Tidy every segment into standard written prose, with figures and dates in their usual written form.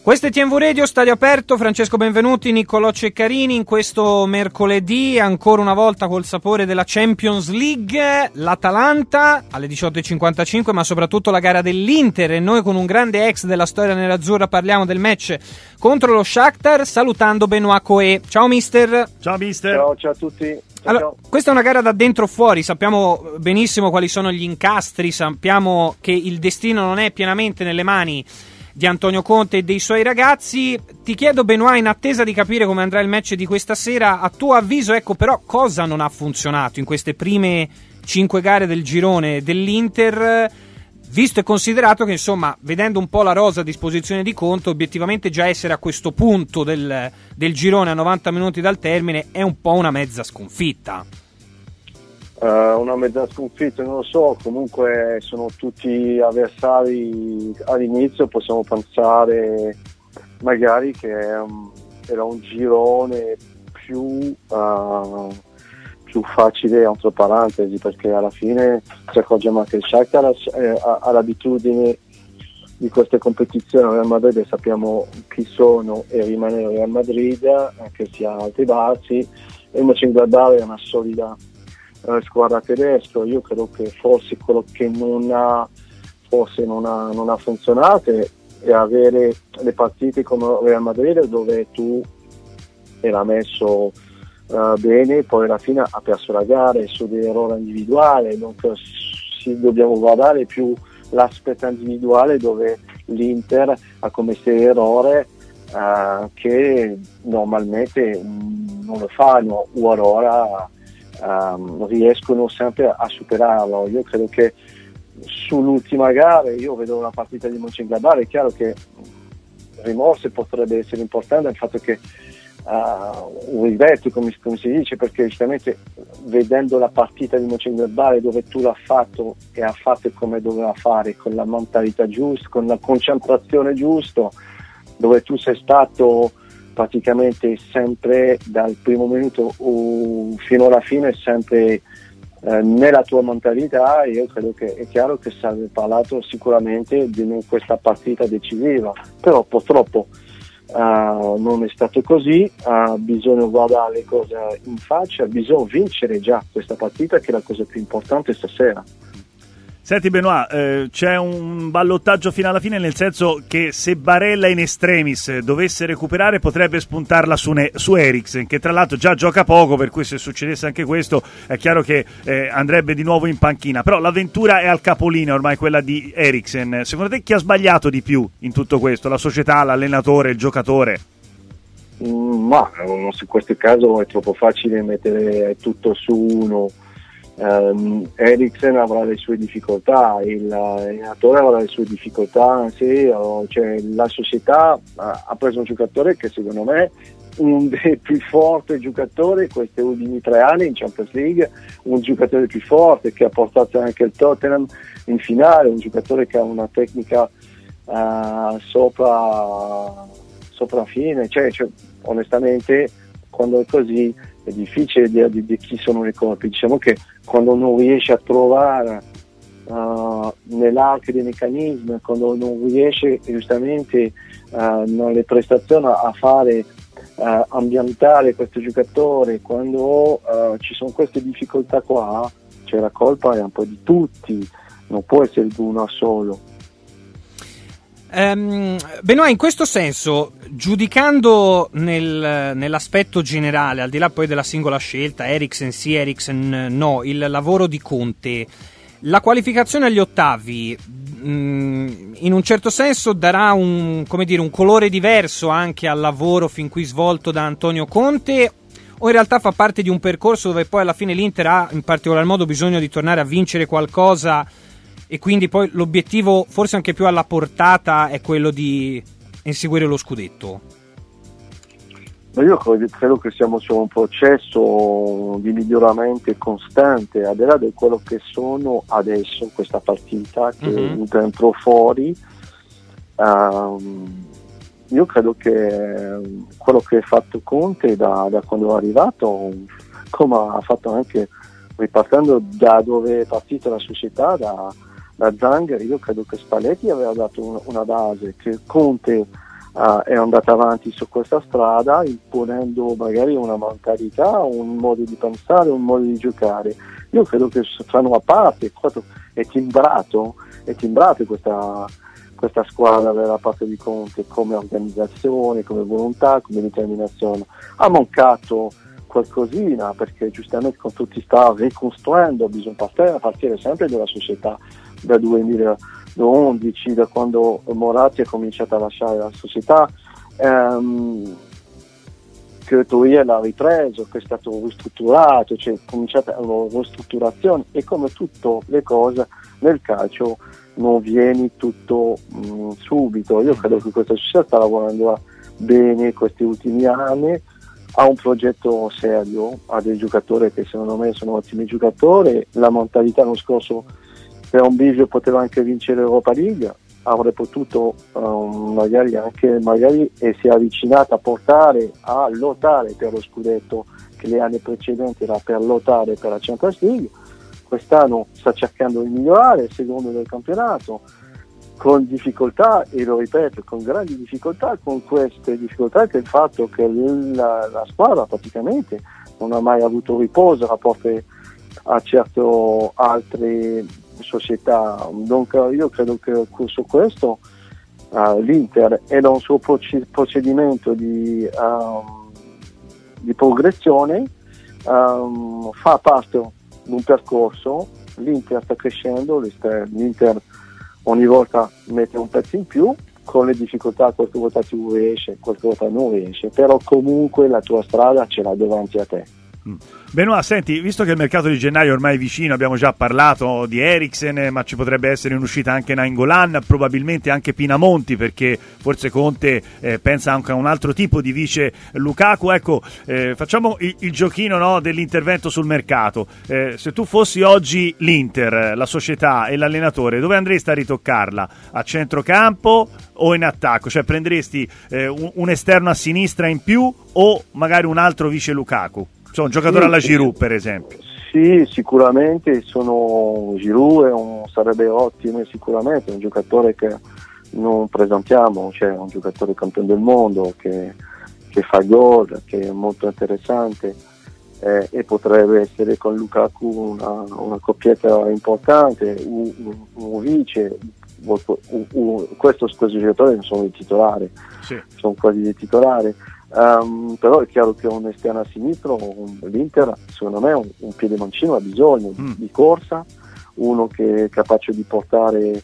Questo è TNV Radio, stadio aperto, Francesco Benvenuti, Niccolò Ceccarini, in questo mercoledì ancora una volta col sapore della Champions League, l'Atalanta alle 18.55, ma soprattutto la gara dell'Inter, e noi con un grande ex della storia nerazzurra parliamo del match contro lo Shakhtar, salutando Benoît Coé. Ciao mister. Ciao mister. Ciao a tutti. Allora, questa è una gara da dentro fuori, sappiamo benissimo quali sono gli incastri, sappiamo che il destino non è pienamente nelle mani di Antonio Conte e dei suoi ragazzi. Ti chiedo, Benoît, in attesa di capire come andrà il match di questa sera, a tuo avviso, ecco, però cosa non ha funzionato in queste prime 5 gare del girone dell'Inter, visto e considerato che, insomma, vedendo un po' la rosa a disposizione di Conte, obiettivamente già essere a questo punto del girone a 90 minuti dal termine è un po' una mezza sconfitta. Una mezza sconfitta, non lo so, comunque sono tutti avversari all'inizio, possiamo pensare magari che era un girone più facile, entre parentesi, perché alla fine ci accorgiamo che il Shakhtar ha l'abitudine di queste competizioni al Real Madrid, e sappiamo chi sono e rimane il Real Madrid, anche se ha alti e bassi, e il Mönchengladbach è una solida squadra tedesca. Io credo che forse quello che non ha funzionato è avere le partite come Real Madrid, dove tu era messo bene, poi alla fine ha perso la gara su degli errori individuali. Dunque dobbiamo guardare più l'aspetto individuale, dove l'Inter ha commesso errori che normalmente non lo fanno, o allora riescono sempre a superarlo. Io credo che sull'ultima gara, io vedo una partita di Mönchengladbach, è chiaro che rimorso potrebbe essere importante il fatto che un rivetto, come si dice, perché giustamente vedendo la partita di Mönchengladbach, dove tu l'ha fatto e ha fatto come doveva fare, con la mentalità giusta, con la concentrazione giusta, dove tu sei stato praticamente sempre dal primo minuto fino alla fine, sempre nella tua mentalità. Io credo che è chiaro che sarebbe parlato sicuramente di questa partita decisiva, però purtroppo non è stato così. Bisogna guardare le cose in faccia, bisogna vincere già questa partita, che è la cosa più importante stasera. Senti Benoît, c'è un ballottaggio fino alla fine, nel senso che se Barella in extremis dovesse recuperare potrebbe spuntarla su Eriksen, che tra l'altro già gioca poco, per cui se succedesse anche questo è chiaro che andrebbe di nuovo in panchina. Però l'avventura è al capolinea ormai, quella di Eriksen. Secondo te chi ha sbagliato di più in tutto questo? La società, l'allenatore, il giocatore? Ma in questo caso è troppo facile mettere tutto su uno. Eriksen avrà le sue difficoltà, l'allenatore avrà le sue difficoltà, sì, cioè la società ha preso un giocatore che secondo me è uno dei più forti giocatori questi ultimi 3 anni in Champions League, un giocatore più forte che ha portato anche il Tottenham in finale, un giocatore che ha una tecnica sopra fine, cioè onestamente quando è così è difficile dire di chi sono le colpe. Diciamo che quando non riesce a trovare nell'arco dei meccanismi, quando non riesce giustamente nelle prestazioni a fare ambientare questo giocatore, quando ci sono queste difficoltà qua, cioè la colpa è un po' di tutti, non può essere di uno solo. Benoît, in questo senso, giudicando nell'aspetto generale, al di là poi della singola scelta, Eriksen sì, Eriksen no, il lavoro di Conte, la qualificazione agli ottavi in un certo senso darà un colore diverso anche al lavoro fin qui svolto da Antonio Conte, o in realtà fa parte di un percorso dove poi alla fine l'Inter ha in particolar modo bisogno di tornare a vincere qualcosa, e quindi poi l'obiettivo forse anche più alla portata è quello di inseguire lo scudetto? Ma io credo che siamo su un processo di miglioramento costante, al di là di quello che sono adesso questa partita che dentro fuori. Io credo che quello che ha fatto Conte da quando è arrivato, come ha fatto anche ripartendo da dove è partita la società, da Zang, io credo che Spalletti aveva dato una base che Conte è andata avanti su questa strada, imponendo magari una mentalità, un modo di pensare, un modo di giocare. Io credo che fanno a parte, è timbrato questa squadra dalla parte di Conte, come organizzazione, come volontà, come determinazione. Ha mancato qualcosina, perché giustamente con tutti sta ricostruendo bisogna partire sempre dalla società da 2011, da quando Moratti ha cominciato a lasciare la società, che Toia l'ha ripreso, che è stato ristrutturato, cioè è cominciata una ristrutturazione, e come tutte le cose nel calcio non viene tutto subito. Io credo che questa società sta lavorando bene questi ultimi anni, ha un progetto serio, ha dei giocatori che secondo me sono ottimi giocatori. La mentalità l'anno scorso per un bivio poteva anche vincere l'Europa League, avrebbe potuto magari e si è avvicinata a lottare per lo scudetto, che gli anni precedenti era per lottare per la Champions League. Quest'anno sta cercando di migliorare, secondo del campionato, con difficoltà, e lo ripeto, con grandi difficoltà, con queste difficoltà, che il fatto che la squadra praticamente non ha mai avuto riposo rapporto a certo altre società. Dunque io credo che su questo l'Inter è da un suo procedimento di progressione, fa parte di un percorso. L'Inter sta crescendo, l'Inter ogni volta mette un pezzo in più, con le difficoltà, qualche volta tu riesci, qualche volta non riesci, però comunque la tua strada ce l'ha davanti a te. Benoît, senti, visto che il mercato di gennaio ormai è vicino, abbiamo già parlato di Eriksen, ma ci potrebbe essere in uscita anche Nainggolan, probabilmente anche Pinamonti, perché forse Conte pensa anche a un altro tipo di vice Lukaku. Ecco, facciamo il giochino, no, dell'intervento sul mercato. Se tu fossi oggi l'Inter, la società e l'allenatore, dove andresti a ritoccarla? A centrocampo o in attacco? Cioè prenderesti un esterno a sinistra in più o magari un altro vice Lukaku? Cioè un giocatore alla Giroud, per esempio. Sì, sicuramente Giroud sarebbe ottimo, sicuramente un giocatore che non presentiamo, cioè un giocatore campione del mondo che fa gol, che è molto interessante, e potrebbe essere con Lukaku una coppietta importante, un vice. Questi giocatori non sono i titolari, sì, sono quasi dei titolari. Però è chiaro che un esterno a sinistro, l'Inter secondo me un piede mancino ha bisogno di corsa, uno che è capace di portare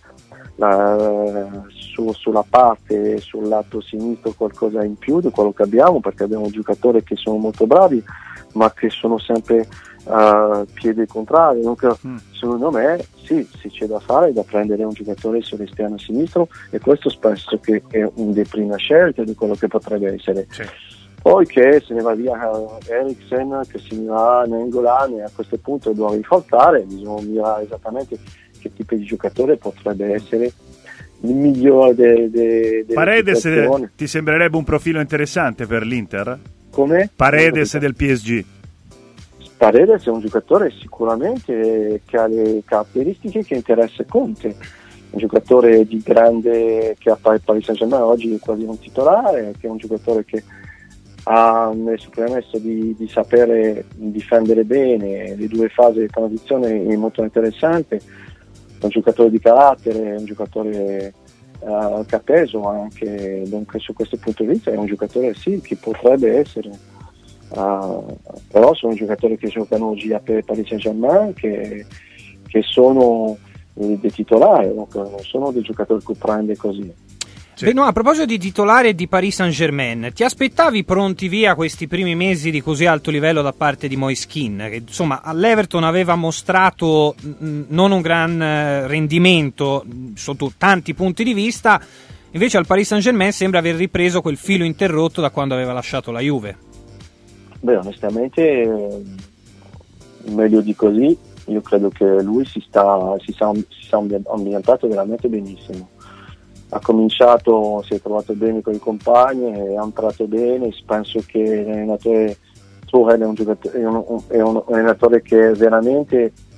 sulla parte, sul lato sinistro, qualcosa in più di quello che abbiamo, perché abbiamo giocatori che sono molto bravi ma che sono sempre piede contrario. Dunque secondo me sì, se c'è da fare, è da prendere un giocatore sull'esterno sinistro, e questo spesso che è una delle prime scelte di quello che potrebbe essere. Sì. Poi che se ne va via Eriksen, che se ne va Nainggolan, e a questo punto dobbiamo rinforzare, bisogna mirare esattamente che tipo di giocatore potrebbe essere il migliore delle Paredes ti sembrerebbe un profilo interessante per l'Inter? Come? Paredes del PSG. Paredes è un giocatore sicuramente che ha le caratteristiche che interessa Conte, un giocatore di grande, che a Paris Saint-Germain oggi è quasi un titolare, che è un giocatore che ha messo premesso di sapere difendere bene, le due fasi di transizione è molto interessante, un giocatore di carattere, un giocatore che ha peso anche, dunque su questo punto di vista è un giocatore sì che potrebbe essere. Però sono giocatori che giocano oggi a Paris Saint-Germain, che sono dei titolari, non sono dei giocatori che prende così. Sì. Benoît, a proposito di titolare di Paris Saint-Germain, ti aspettavi pronti via questi primi mesi di così alto livello da parte di Moise Kean, che insomma all'Everton aveva mostrato non un gran rendimento sotto tanti punti di vista, invece al Paris Saint-Germain sembra aver ripreso quel filo interrotto da quando aveva lasciato la Juve? Beh, onestamente meglio di così. Io credo che lui si sia ambientato veramente benissimo. Ha cominciato, si è trovato bene con i compagni, ha entrato bene. Penso che l'allenatore Tuchel è un allenatore che veramente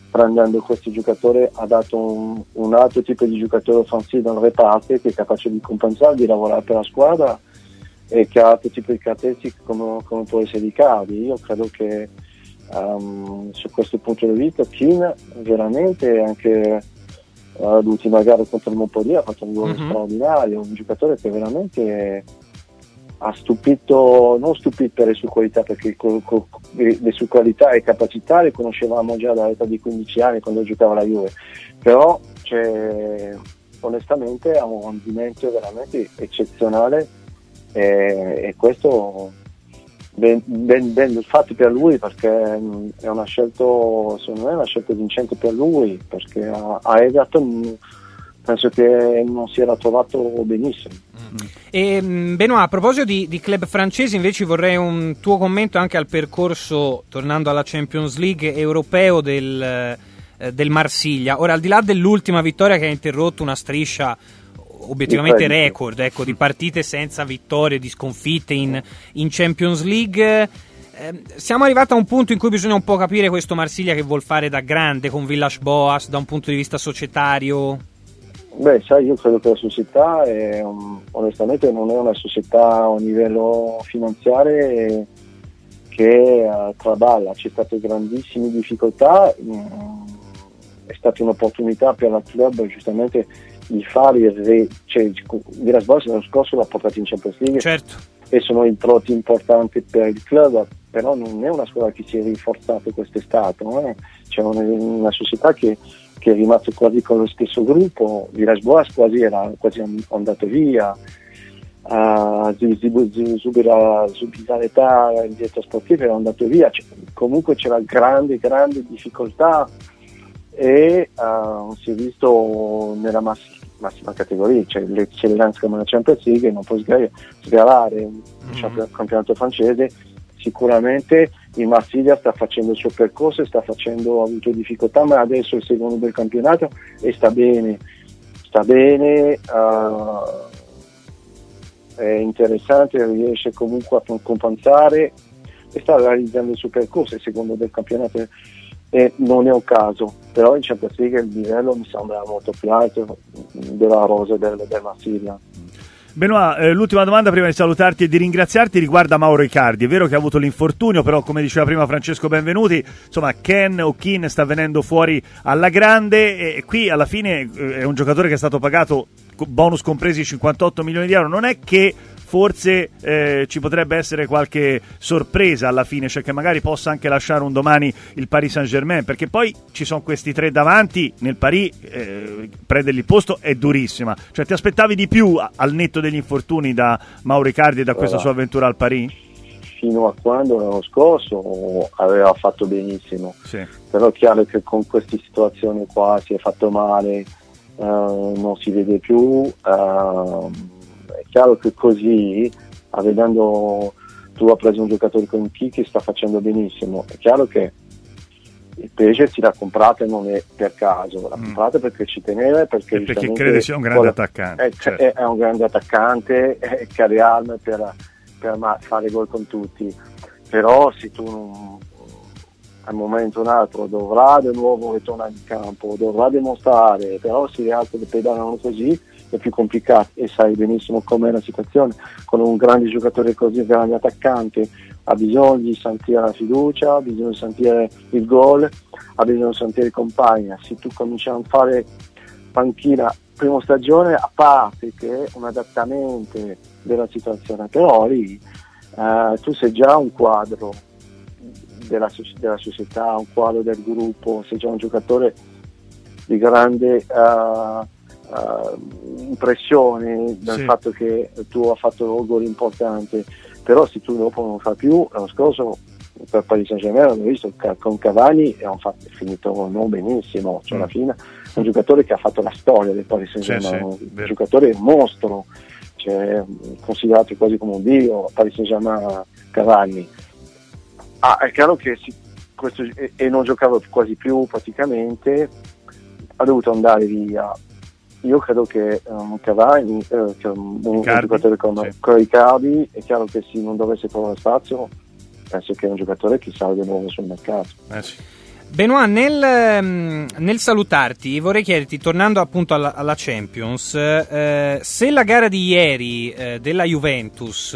prendendo questi giocatori ha dato un altro tipo di giocatore offensivo nel reparto che è capace di compensare, di lavorare per la squadra e che ha altro tipo di caratteristiche come può essere Icardi. Io credo che su questo punto di vista Keane veramente, anche l'ultima gara contro il Montpellier, ha fatto un gol straordinario, un giocatore che veramente ha stupito, non stupito per le sue qualità, perché le sue qualità e capacità le conoscevamo già dall'età di 15 anni quando giocava alla Juve, però onestamente ha un rendimento veramente eccezionale, e questo ben fatto per lui, perché è una scelta, secondo me è una scelta vincente per lui, perché a Everton penso che non si era trovato benissimo. E Benoît, a proposito di club francesi, invece vorrei un tuo commento anche al percorso, tornando alla Champions League, europeo del Marsiglia. Ora, al di là dell'ultima vittoria che ha interrotto una striscia obiettivamente record, ecco, di partite senza vittorie, di sconfitte in Champions League, siamo arrivati a un punto in cui bisogna un po' capire questo Marsiglia che vuol fare da grande con Villas-Boas da un punto di vista societario. Beh, sai, io credo che la società onestamente non è una società a un livello finanziario che traballa, c'è state grandissime difficoltà, è stata un'opportunità per la club giustamente di fare Villas-Boas l'anno scorso l'ha portato in Champions League, certo, e sono introiti importanti per il club, però non è una squadra che si è rinforzata quest'estate, c'è una società che è rimasto quasi con lo stesso gruppo. Villas-Boas era quasi andato via, Zubizarreta, il direttore sportivo, era andato via, comunque c'era grande difficoltà, e si è visto nella massima categoria, cioè l'eccellenza come la Champions League, non può sgarare un campionato francese. Sicuramente il Marsiglia sta facendo il suo percorso, ha avuto difficoltà, ma adesso è il secondo del campionato e sta bene, è interessante, riesce comunque a compensare e sta realizzando il suo percorso, è il secondo del campionato, e non è un caso, però in Champions League il livello mi sembra molto più alto della rosa del Marsiglia. Benoît, l'ultima domanda prima di salutarti e di ringraziarti riguarda Mauro Icardi. È vero che ha avuto l'infortunio, però come diceva prima Francesco Benvenuti, insomma Keane sta venendo fuori alla grande, e qui alla fine è un giocatore che è stato pagato, bonus compresi, 58 milioni di euro. Non è che forse ci potrebbe essere qualche sorpresa alla fine, cioè che magari possa anche lasciare un domani il Paris Saint-Germain, perché poi ci sono questi tre davanti, nel Paris prendergli il posto è durissima, cioè ti aspettavi di più al netto degli infortuni da Mauro Icardi e da questa sua avventura al Paris? Fino a quando l'anno scorso aveva fatto benissimo, sì. Però è chiaro che con queste situazioni qua si è fatto male, non si vede più, è chiaro che così, vedendo tu hai preso un giocatore come Chi che sta facendo benissimo, è chiaro che il PSG si l'ha comprato e non è per caso, l'ha comprato perché ci teneva e perché crede sia un grande attaccante, è un grande attaccante, che ha le armi per fare gol con tutti, però se tu non, al momento un altro dovrà di nuovo ritornare in campo, dovrà dimostrare, però se gli altri pedalano così è più complicato, e sai benissimo com'è la situazione con un grande giocatore così, un grande attaccante, ha bisogno di sentire la fiducia, ha bisogno di sentire il gol, ha bisogno di sentire i compagni. Se tu cominci a fare panchina prima stagione, a parte che è un adattamento della situazione, però lì tu sei già un quadro della società, un quadro del gruppo, sei già un giocatore di grande impressione del fatto che tu hai fatto un gol importante, però se tu dopo non fa più, l'anno scorso per Paris Saint-Germain hanno visto con Cavani è finito non benissimo, cioè alla fine è un giocatore che ha fatto la storia del Paris Saint-Germain, un giocatore mostro, cioè, considerato quasi come un dio, Paris Saint-Germain Cavani. È chiaro che questo, e non giocava quasi più praticamente, ha dovuto andare via. Io credo che Cavani, un giocatore come Icardi, è chiaro che se non dovesse trovare spazio, penso che è un giocatore che salga di nuovo sul mercato. Sì. Benoît, nel salutarti vorrei chiederti, tornando appunto alla Champions, se la gara di ieri della Juventus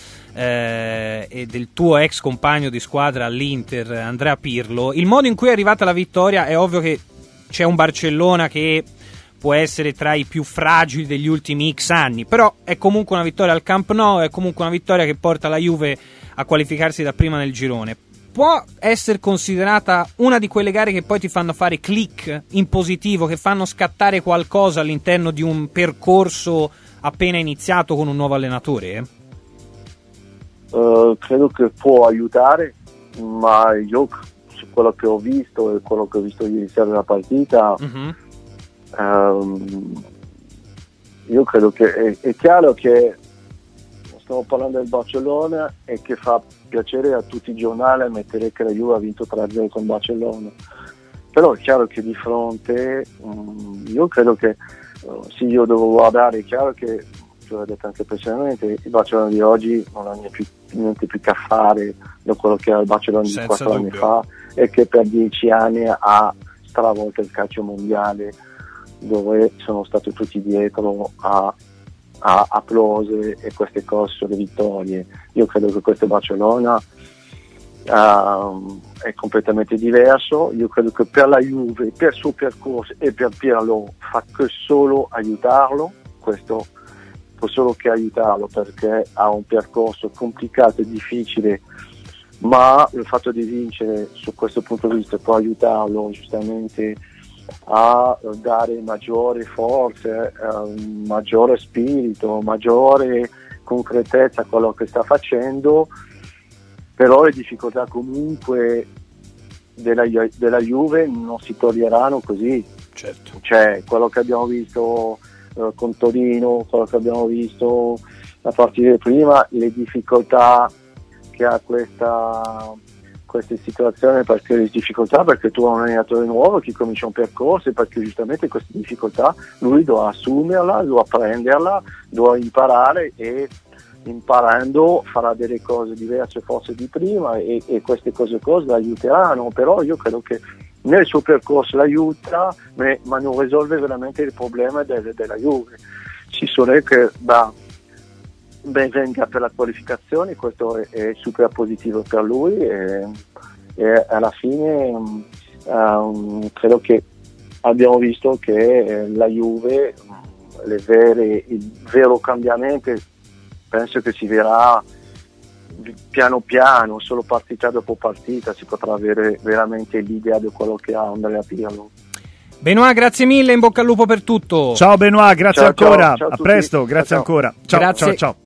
e del tuo ex compagno di squadra all'Inter, Andrea Pirlo, il modo in cui è arrivata la vittoria, è ovvio che c'è un Barcellona che può essere tra i più fragili degli ultimi X anni, però è comunque una vittoria al Camp Nou, è comunque una vittoria che porta la Juve a qualificarsi da prima nel girone. Può essere considerata una di quelle gare che poi ti fanno fare click in positivo, che fanno scattare qualcosa all'interno di un percorso appena iniziato con un nuovo allenatore? Credo che può aiutare, ma io su quello che ho visto e quello che ho visto ieri sera della partita, io credo che è chiaro che stiamo parlando del Barcellona e che fa piacere a tutti i giornali mettere che la Juve ha vinto 3-0 con Barcellona, però è chiaro che di fronte io credo che sì, io devo guardare, è chiaro che l'ho detto anche personalmente, il Barcellona di oggi non ha niente più che fare da quello che era il Barcellona di 4 anni fa, e che per 10 anni ha stravolto il calcio mondiale, dove sono stati tutti dietro a applause e queste cose sulle vittorie. Io credo che questo Barcellona è completamente diverso. Io credo che per la Juve, per il suo percorso e per Pirlo fa che solo aiutarlo, questo può solo che aiutarlo, perché ha un percorso complicato e difficile, ma il fatto di vincere su questo punto di vista può aiutarlo giustamente a dare maggiore forza, maggiore spirito, maggiore concretezza a quello che sta facendo. Però le difficoltà comunque della Juve non si toglieranno così. Certo. Cioè, quello che abbiamo visto con Torino, quello che abbiamo visto a partire prima, le difficoltà che ha questa situazione, perché le difficoltà, perché tu hai un allenatore nuovo che comincia un percorso, e perché giustamente queste difficoltà lui dovrà assumerla, dovrà prenderla, dovrà imparare, e imparando farà delle cose diverse forse di prima, e queste cose la aiuteranno. Però io credo che nel suo percorso l'aiuta, ma non risolve veramente il problema della Juve. Ci sono che ben venga per la qualificazione, questo è super positivo per lui, e alla fine credo che abbiamo visto che la Juve, il vero cambiamento penso che si verrà piano piano, solo partita dopo partita si potrà avere veramente l'idea di quello che ha Andrea Pirlo. Benoît, grazie mille, in bocca al lupo per tutto. Ciao Benoît, grazie ancora. Ciao a presto, grazie ancora. Ciao, grazie. ciao.